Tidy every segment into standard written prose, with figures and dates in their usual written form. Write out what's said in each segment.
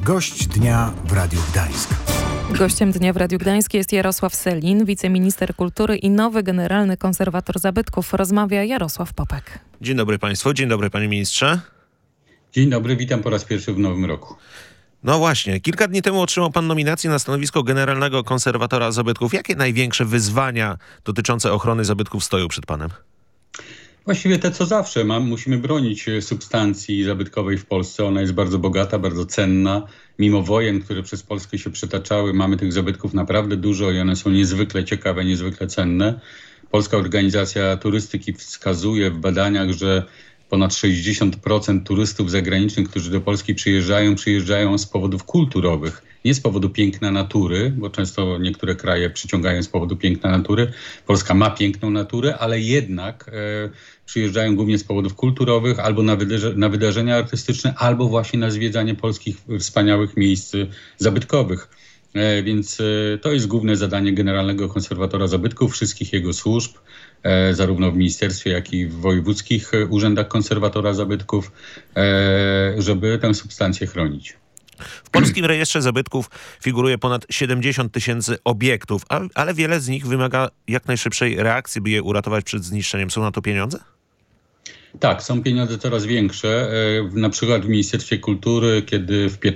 Gość dnia w Radiu Gdańsk. Gościem dnia w Radiu Gdańsk jest Jarosław Sellin, wiceminister kultury i nowy generalny konserwator zabytków. Rozmawia Jarosław Popek. Dzień dobry państwu, dzień dobry panie ministrze. Dzień dobry, witam po raz pierwszy w nowym roku. No właśnie, kilka dni temu otrzymał pan nominację na stanowisko generalnego konserwatora zabytków. Jakie największe wyzwania dotyczące ochrony zabytków stoją przed panem? Właściwie te co zawsze. Musimy bronić substancji zabytkowej w Polsce. Ona jest bardzo bogata, bardzo cenna. Mimo wojen, które przez Polskę się przetaczały, mamy tych zabytków naprawdę dużo i one są niezwykle ciekawe, niezwykle cenne. Polska Organizacja Turystyki wskazuje w badaniach, że ponad 60% turystów zagranicznych, którzy do Polski przyjeżdżają z powodów kulturowych. Nie z powodu piękna natury, bo często niektóre kraje przyciągają z powodu piękna natury. Polska ma piękną naturę, ale jednak przyjeżdżają głównie z powodów kulturowych albo na wydarzenia artystyczne, albo właśnie na zwiedzanie polskich wspaniałych miejsc zabytkowych. Więc to jest główne zadanie Generalnego Konserwatora Zabytków, wszystkich jego służb, zarówno w ministerstwie, jak i w wojewódzkich urzędach konserwatora zabytków, żeby tę substancję chronić. W Polskim Rejestrze Zabytków figuruje ponad 70 000 obiektów, ale wiele z nich wymaga jak najszybszej reakcji, by je uratować przed zniszczeniem. Są na to pieniądze? Tak, są pieniądze coraz większe. Na przykład w Ministerstwie Kultury, kiedy w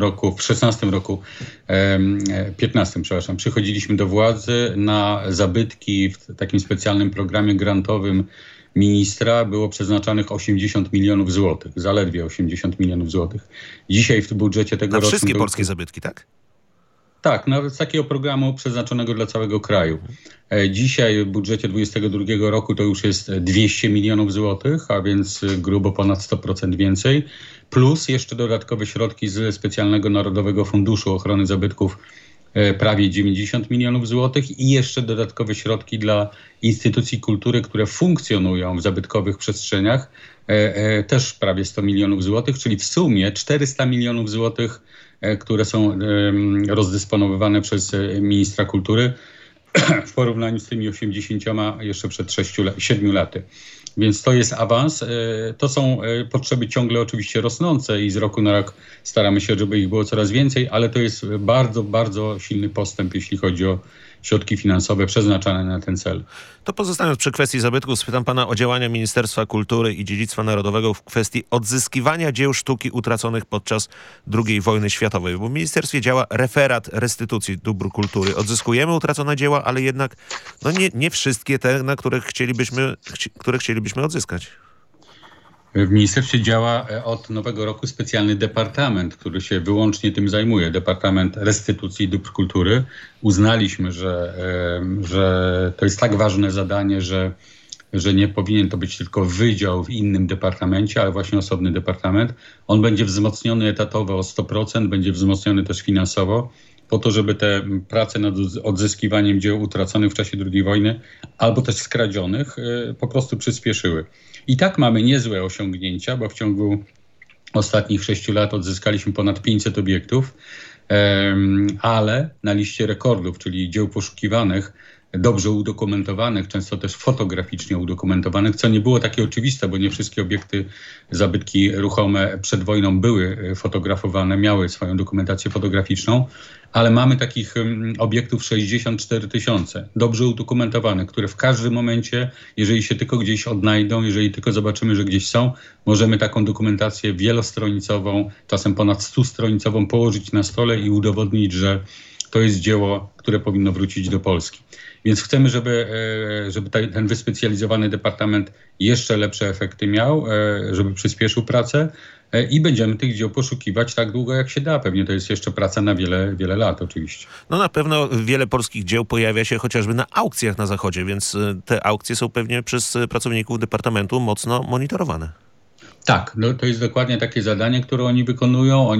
15 roku, przychodziliśmy do władzy, na zabytki w takim specjalnym programie grantowym ministra było przeznaczanych 80 milionów złotych, zaledwie 80 milionów złotych. Dzisiaj w budżecie tegorocznym... Na wszystkie polskie zabytki, tak? Tak, nawet z takiego programu przeznaczonego dla całego kraju. Dzisiaj w budżecie 2022 roku to już jest 200 milionów złotych, a więc grubo ponad 100% więcej. Plus jeszcze dodatkowe środki ze specjalnego Narodowego Funduszu Ochrony Zabytków, prawie 90 milionów złotych i jeszcze dodatkowe środki dla instytucji kultury, które funkcjonują w zabytkowych przestrzeniach, też prawie 100 milionów złotych, czyli w sumie 400 milionów złotych, które są rozdysponowywane przez ministra kultury w porównaniu z tymi 80 jeszcze przed 7 laty. Więc to jest awans. To są potrzeby ciągle oczywiście rosnące i z roku na rok staramy się, żeby ich było coraz więcej, ale to jest bardzo, bardzo silny postęp, jeśli chodzi o środki finansowe przeznaczane na ten cel. To pozostając przy kwestii zabytków, spytam pana o działania Ministerstwa Kultury i Dziedzictwa Narodowego w kwestii odzyskiwania dzieł sztuki utraconych podczas II wojny światowej. Bo w ministerstwie działa referat restytucji dóbr kultury. Odzyskujemy utracone dzieła, ale jednak nie wszystkie te, na które chcielibyśmy odzyskać. W ministerstwie działa od nowego roku specjalny departament, który się wyłącznie tym zajmuje. Departament Restytucji Dóbr Kultury. Uznaliśmy, że to jest tak ważne zadanie, że nie powinien to być tylko wydział w innym departamencie, ale właśnie osobny departament. On będzie wzmocniony etatowo o 100%, będzie wzmocniony też finansowo, po to, żeby te prace nad odzyskiwaniem dzieł utraconych w czasie II wojny albo też skradzionych po prostu przyspieszyły. I tak mamy niezłe osiągnięcia, bo w ciągu ostatnich 6 lat odzyskaliśmy ponad 500 obiektów, ale na liście rekordów, czyli dzieł poszukiwanych, dobrze udokumentowanych, często też fotograficznie udokumentowanych, co nie było takie oczywiste, bo nie wszystkie obiekty, zabytki ruchome przed wojną były fotografowane, miały swoją dokumentację fotograficzną, ale mamy takich obiektów 64 000, dobrze udokumentowanych, które w każdym momencie, jeżeli się tylko gdzieś odnajdą, jeżeli tylko zobaczymy, że gdzieś są, możemy taką dokumentację wielostronicową, czasem ponad 100-stronicową położyć na stole i udowodnić, że to jest dzieło, które powinno wrócić do Polski. Więc chcemy, żeby ten wyspecjalizowany departament jeszcze lepsze efekty miał, żeby przyspieszył pracę i będziemy tych dzieł poszukiwać tak długo, jak się da. Pewnie to jest jeszcze praca na wiele, wiele lat oczywiście. No na pewno wiele polskich dzieł pojawia się chociażby na aukcjach na Zachodzie, więc te aukcje są pewnie przez pracowników departamentu mocno monitorowane. Tak, no to jest dokładnie takie zadanie, które oni wykonują.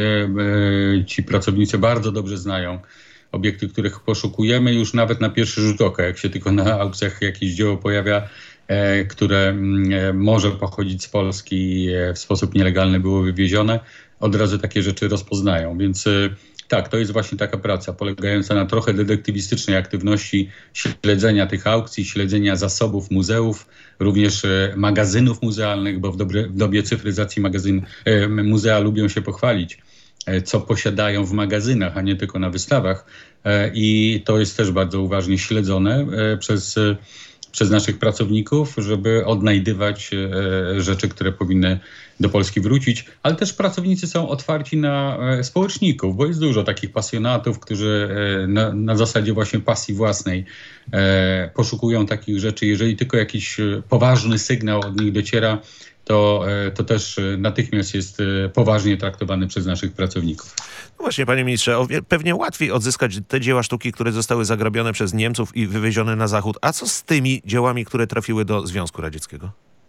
Ci pracownicy bardzo dobrze znają obiekty, których poszukujemy już nawet na pierwszy rzut oka. Jak się tylko na aukcjach jakieś dzieło pojawia, które może pochodzić z Polski, w sposób nielegalny było wywiezione, od razu takie rzeczy rozpoznają. Więc tak, to jest właśnie taka praca polegająca na trochę detektywistycznej aktywności śledzenia tych aukcji, śledzenia zasobów muzeów, również magazynów muzealnych, bo w dobie cyfryzacji muzea lubią się pochwalić co posiadają w magazynach, a nie tylko na wystawach. I to jest też bardzo uważnie śledzone przez naszych pracowników, żeby odnajdywać rzeczy, które powinny do Polski wrócić, ale też pracownicy są otwarci na społeczników, bo jest dużo takich pasjonatów, którzy na zasadzie właśnie pasji własnej poszukują takich rzeczy. Jeżeli tylko jakiś poważny sygnał od nich dociera, to też natychmiast jest poważnie traktowany przez naszych pracowników. No właśnie, panie ministrze, pewnie łatwiej odzyskać te dzieła sztuki, które zostały zagrabione przez Niemców i wywiezione na Zachód. A co z tymi dziełami, które trafiły do Związku Radzieckiego?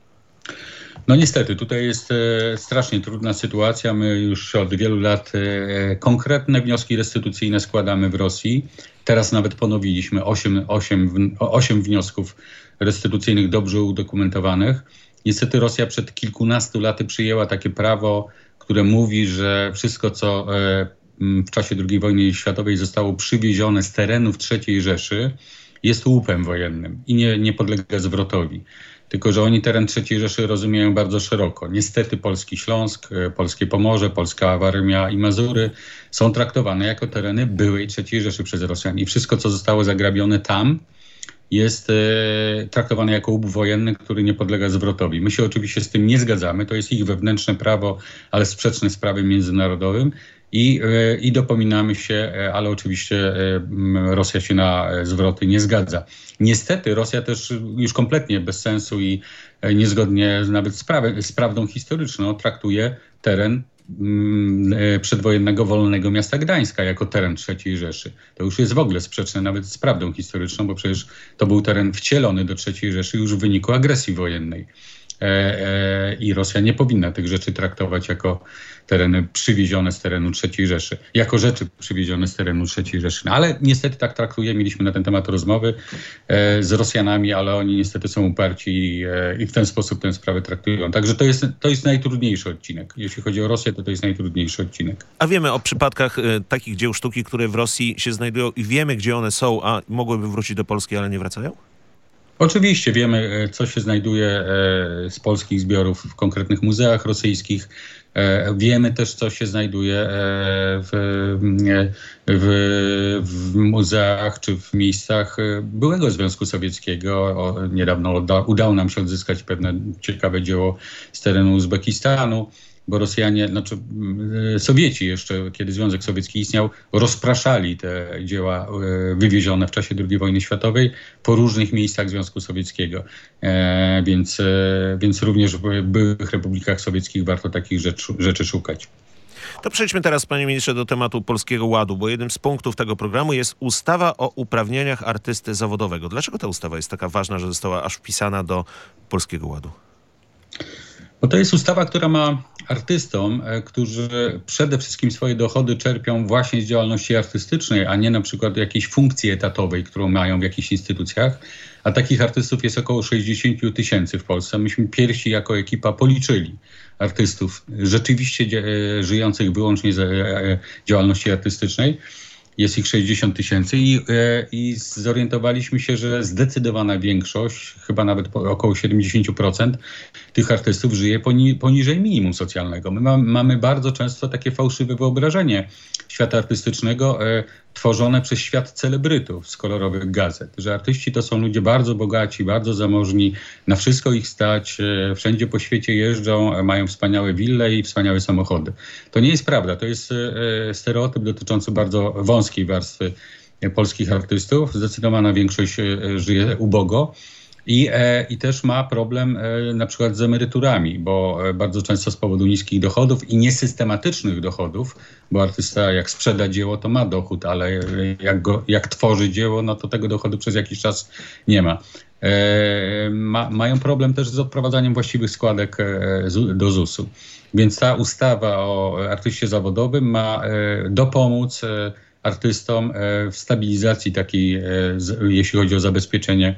No niestety, tutaj jest strasznie trudna sytuacja. My już od wielu lat konkretne wnioski restytucyjne składamy w Rosji. Teraz nawet ponowiliśmy 8 wniosków restytucyjnych dobrze udokumentowanych. Niestety Rosja przed kilkunastu laty przyjęła takie prawo, które mówi, że wszystko, co w czasie II wojny światowej zostało przywiezione z terenów III Rzeszy, jest łupem wojennym i nie podlega zwrotowi. Tylko że oni teren III Rzeszy rozumieją bardzo szeroko. Niestety polski Śląsk, polskie Pomorze, polska Warmia i Mazury są traktowane jako tereny byłej III Rzeszy przez Rosjan. I wszystko, co zostało zagrabione tam, jest traktowane jako łup wojenny, który nie podlega zwrotowi. My się oczywiście z tym nie zgadzamy. To jest ich wewnętrzne prawo, ale sprzeczne z prawem międzynarodowym. I dopominamy się, ale oczywiście Rosja się na zwroty nie zgadza. Niestety Rosja też już kompletnie bez sensu i niezgodnie nawet z prawdą historyczną traktuje teren przedwojennego wolnego miasta Gdańska jako teren III Rzeszy. To już jest w ogóle sprzeczne nawet z prawdą historyczną, bo przecież to był teren wcielony do III Rzeszy już w wyniku agresji wojennej. I Rosja nie powinna tych rzeczy traktować jako tereny przywiezione z terenu III Rzeszy, jako rzeczy przywiezione z terenu III Rzeszy. No, ale niestety tak traktuje. Mieliśmy na ten temat rozmowy z Rosjanami, ale oni niestety są uparci i w ten sposób tę sprawę traktują. Także to jest najtrudniejszy odcinek. Jeśli chodzi o Rosję, to jest najtrudniejszy odcinek. A wiemy o przypadkach takich dzieł sztuki, które w Rosji się znajdują i wiemy, gdzie one są, a mogłyby wrócić do Polski, ale nie wracają? Oczywiście wiemy, co się znajduje z polskich zbiorów w konkretnych muzeach rosyjskich. Wiemy też, co się znajduje w muzeach czy w miejscach byłego Związku Sowieckiego. Niedawno udało nam się odzyskać pewne ciekawe dzieło z terenu Uzbekistanu, bo Rosjanie, Sowieci jeszcze, kiedy Związek Sowiecki istniał, rozpraszali te dzieła wywiezione w czasie II wojny światowej po różnych miejscach Związku Sowieckiego. Więc również w byłych republikach sowieckich warto takich rzeczy szukać. To przejdźmy teraz, panie ministrze, do tematu Polskiego Ładu, bo jednym z punktów tego programu jest ustawa o uprawnieniach artysty zawodowego. Dlaczego ta ustawa jest taka ważna, że została aż wpisana do Polskiego Ładu? Bo to jest ustawa, która ma artystom, którzy przede wszystkim swoje dochody czerpią właśnie z działalności artystycznej, a nie na przykład jakiejś funkcji etatowej, którą mają w jakichś instytucjach. A takich artystów jest około 60 000 w Polsce. Myśmy pierwsi jako ekipa policzyli artystów rzeczywiście żyjących wyłącznie z działalności artystycznej. Jest ich 60 000 i zorientowaliśmy się, że zdecydowana większość, chyba nawet około 70% tych artystów żyje poniżej minimum socjalnego. My mamy bardzo często takie fałszywe wyobrażenie świata artystycznego tworzone przez świat celebrytów z kolorowych gazet, że artyści to są ludzie bardzo bogaci, bardzo zamożni, na wszystko ich stać, wszędzie po świecie jeżdżą, mają wspaniałe wille i wspaniałe samochody. To nie jest prawda, to jest stereotyp dotyczący bardzo wąskiej warstwy polskich artystów. Zdecydowana większość żyje ubogo. I też ma problem na przykład z emeryturami, bo bardzo często z powodu niskich dochodów i niesystematycznych dochodów, bo artysta jak sprzeda dzieło, to ma dochód, ale jak tworzy dzieło, no to tego dochodu przez jakiś czas nie ma. Mają problem też z odprowadzaniem właściwych składek do ZUS-u. Więc ta ustawa o artyście zawodowym ma dopomóc artystom w stabilizacji takiej, jeśli chodzi o zabezpieczenie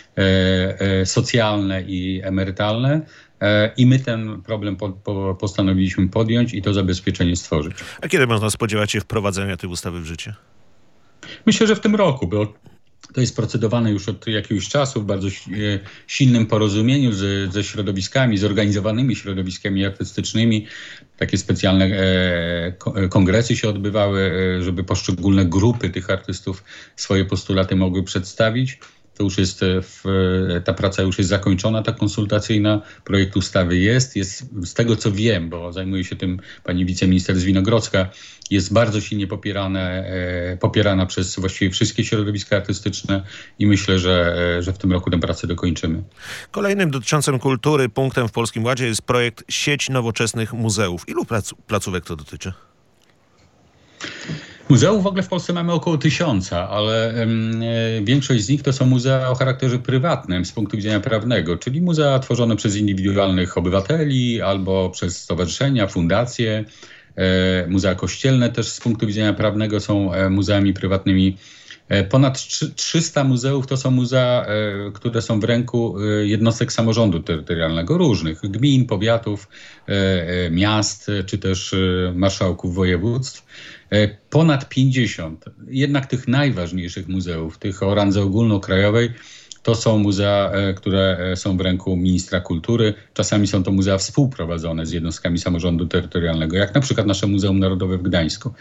socjalne i emerytalne. I my ten problem postanowiliśmy podjąć i to zabezpieczenie stworzyć. A kiedy można spodziewać się wprowadzenia tej ustawy w życie? Myślę, że w tym roku, bo to jest procedowane już od jakiegoś czasu w bardzo silnym porozumieniu ze środowiskami, zorganizowanymi środowiskami artystycznymi. takie specjalne kongresy się odbywały, żeby poszczególne grupy tych artystów swoje postulaty mogły przedstawić. To już jest, ta praca już jest zakończona, ta konsultacyjna. Projekt ustawy jest z tego co wiem, bo zajmuje się tym pani wiceminister Zwinogrodzka, jest bardzo silnie popierana przez właściwie wszystkie środowiska artystyczne i myślę, że w tym roku tę pracę dokończymy. Kolejnym dotyczącym kultury punktem w Polskim Ładzie jest projekt Sieć Nowoczesnych Muzeów. Ilu placówek to dotyczy? Muzeów w ogóle w Polsce mamy około 1000, ale większość z nich to są muzea o charakterze prywatnym z punktu widzenia prawnego, czyli muzea tworzone przez indywidualnych obywateli albo przez stowarzyszenia, fundacje. Muzea kościelne też z punktu widzenia prawnego są muzeami prywatnymi. Ponad 300 muzeów to są muzea, które są w ręku jednostek samorządu terytorialnego, różnych gmin, powiatów, miast, czy też marszałków województw. Ponad 50, jednak tych najważniejszych muzeów, tych o randze ogólnokrajowej, to są muzea, które są w ręku ministra kultury. Czasami są to muzea współprowadzone z jednostkami samorządu terytorialnego, jak na przykład nasze Muzeum Narodowe w Gdańsku.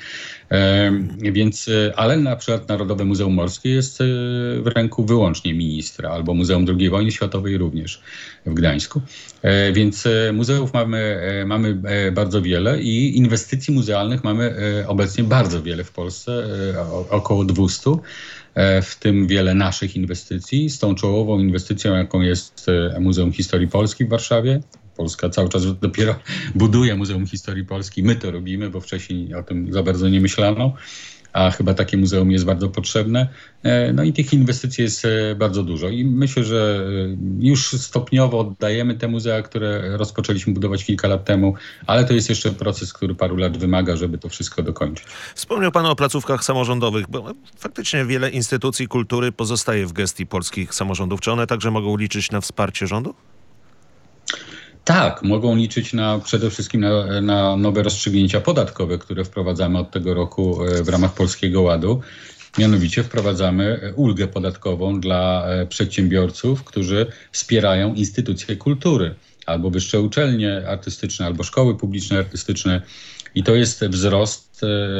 Ale na przykład Narodowe Muzeum Morskie jest w ręku wyłącznie ministra, albo Muzeum II Wojny Światowej również w Gdańsku. Więc muzeów mamy bardzo wiele i inwestycji muzealnych mamy obecnie bardzo wiele w Polsce, około 200. W tym wiele naszych inwestycji. Z tą czołową inwestycją, jaką jest Muzeum Historii Polski w Warszawie. Polska cały czas dopiero buduje Muzeum Historii Polski. My to robimy, bo wcześniej o tym za bardzo nie myślano. A chyba takie muzeum jest bardzo potrzebne. No i tych inwestycji jest bardzo dużo. I myślę, że już stopniowo oddajemy te muzea, które rozpoczęliśmy budować kilka lat temu, ale to jest jeszcze proces, który paru lat wymaga, żeby to wszystko dokończyć. Wspomniał pan o placówkach samorządowych, bo faktycznie wiele instytucji kultury pozostaje w gestii polskich samorządów. Czy one także mogą liczyć na wsparcie rządu? Tak, mogą liczyć przede wszystkim na nowe rozstrzygnięcia podatkowe, które wprowadzamy od tego roku w ramach Polskiego Ładu. Mianowicie wprowadzamy ulgę podatkową dla przedsiębiorców, którzy wspierają instytucje kultury, albo wyższe uczelnie artystyczne, albo szkoły publiczne artystyczne. I to jest wzrost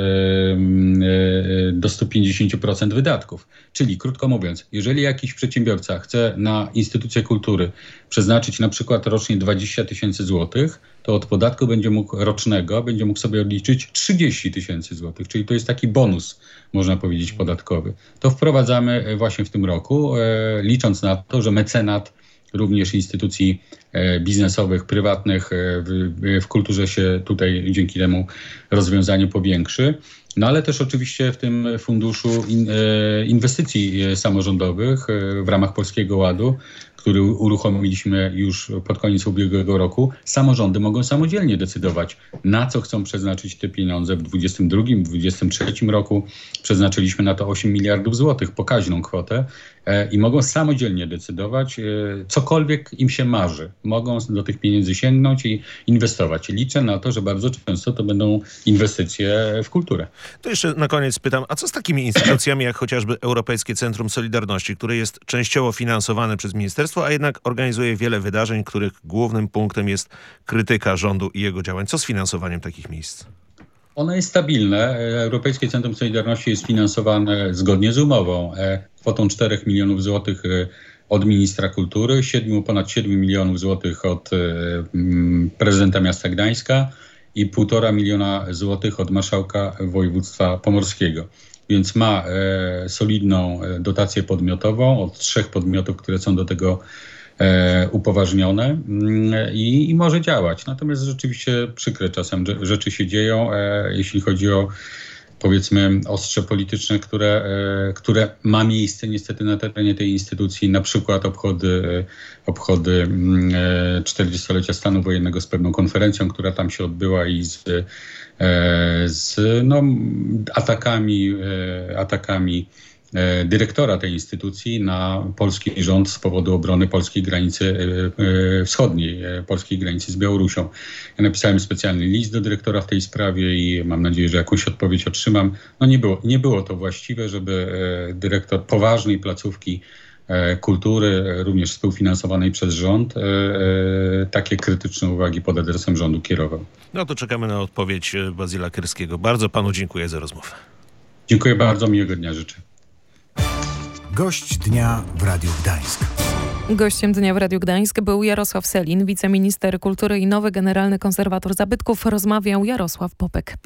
do 150% wydatków. Czyli krótko mówiąc, jeżeli jakiś przedsiębiorca chce na instytucje kultury przeznaczyć na przykład rocznie 20 000 złotych, to od podatku rocznego będzie mógł sobie odliczyć 30 000 złotych. Czyli to jest taki bonus, można powiedzieć, podatkowy. To wprowadzamy właśnie w tym roku, licząc na to, że mecenat również instytucji biznesowych, prywatnych w kulturze się tutaj dzięki temu rozwiązaniu powiększy. No ale też oczywiście w tym funduszu inwestycji samorządowych w ramach Polskiego Ładu, który uruchomiliśmy już pod koniec ubiegłego roku, samorządy mogą samodzielnie decydować, na co chcą przeznaczyć te pieniądze w 2022, 2023 roku. Przeznaczyliśmy na to 8 miliardów złotych, pokaźną kwotę i mogą samodzielnie decydować, cokolwiek im się marzy. Mogą do tych pieniędzy sięgnąć i inwestować. Liczę na to, że bardzo często to będą inwestycje w kulturę. To jeszcze na koniec pytam, a co z takimi instytucjami jak chociażby Europejskie Centrum Solidarności, które jest częściowo finansowane przez ministerstwo, a jednak organizuje wiele wydarzeń, których głównym punktem jest krytyka rządu i jego działań. Co z finansowaniem takich miejsc? Ono jest stabilne. Europejskie Centrum Solidarności jest finansowane zgodnie z umową kwotą 4 milionów złotych od ministra kultury, ponad 7 milionów złotych od prezydenta miasta Gdańska i 1,5 miliona złotych od marszałka województwa pomorskiego. Więc ma solidną dotację podmiotową od 3 podmiotów, które są do tego upoważnione i może działać. Natomiast rzeczywiście przykre czasem rzeczy się dzieją, jeśli chodzi o, powiedzmy, ostrze polityczne, które ma miejsce niestety na terenie tej instytucji, na przykład obchody 40-lecia stanu wojennego z pewną konferencją, która tam się odbyła i z atakami dyrektora tej instytucji na polski rząd z powodu obrony polskiej granicy wschodniej, polskiej granicy z Białorusią. Ja napisałem specjalny list do dyrektora w tej sprawie i mam nadzieję, że jakąś odpowiedź otrzymam. No nie było to właściwe, żeby dyrektor poważnej placówki Kultury, również współfinansowanej przez rząd, takie krytyczne uwagi pod adresem rządu kierował. No to czekamy na odpowiedź Bazyla Kyrskiego. Bardzo panu dziękuję za rozmowę. Dziękuję bardzo, miłego dnia życzę. Gość dnia w Radiu Gdańsk. Gościem dnia w Radiu Gdańsk był Jarosław Sellin, wiceminister kultury i nowy generalny konserwator zabytków. Rozmawiał Jarosław Popek.